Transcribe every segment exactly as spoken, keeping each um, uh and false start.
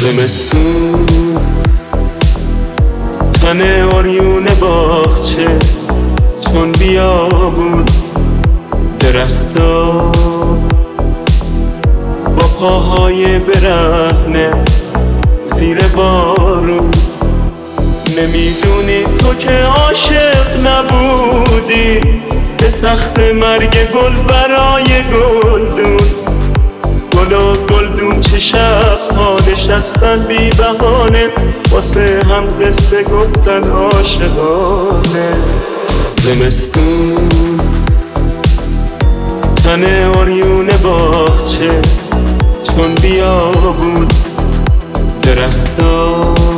زمستون تن آریون باغچه چون بیابون درختا با پاهای برهنه زیر بارون. نمیدونی تو که عاشق نبودی به تخت مرگ گل برای گلدون. گل و گلدون چه شب‌ها نشستن بی بهانه واسه هم قصه گفتن عاشقانه. زمستون تن آریون باغچه چون بیابون درختا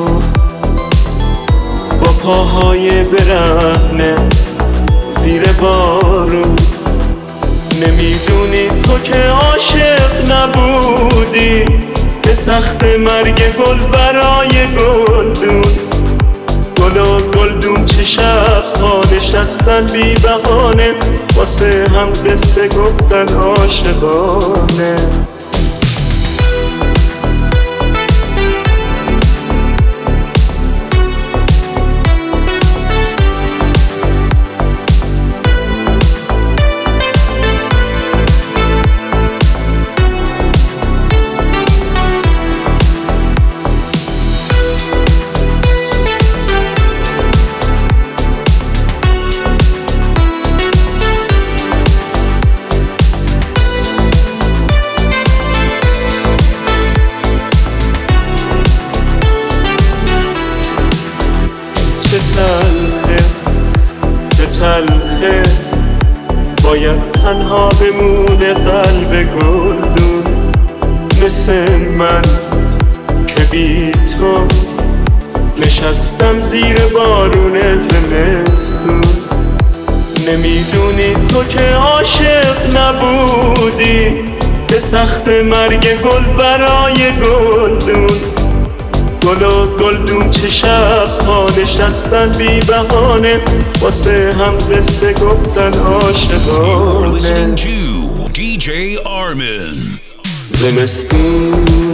با پاهای برهنه زیر بارون. نمیدونی تو که عاشق نبودی به تخت مرگ گل برای گلدون. گل و گلدون چه شب‌ها نشستن بی بهانه واسه هم قصه گفتن عاشقانه. چه تلخه چه تلخه باید تنها بمونه قلب گلدون. مثل من که بی تو نشستم زیر بارون زمستون. نمیدونی تو که عاشق نبودی به تخت مرگ گل برای گلدون. گل و گلدون چه شب‌ها نشستن بی بهانه واسه هم قصه گفتن عاشقانه. زمستون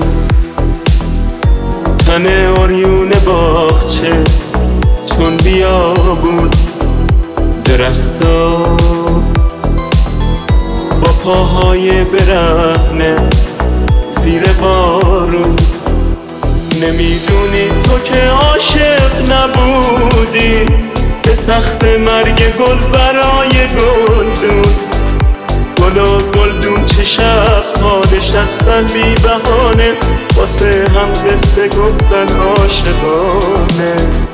تن آریون باغچه چون بیابون درختا با پاهای برهنه زیر بارون. نمیدونی تو که عاشق نبودی به تخت مرگ گل برای گلدون. گل و گلدون چه شب‌ها نشستن بی بهانه واسه هم قصه گفتن عاشقانه.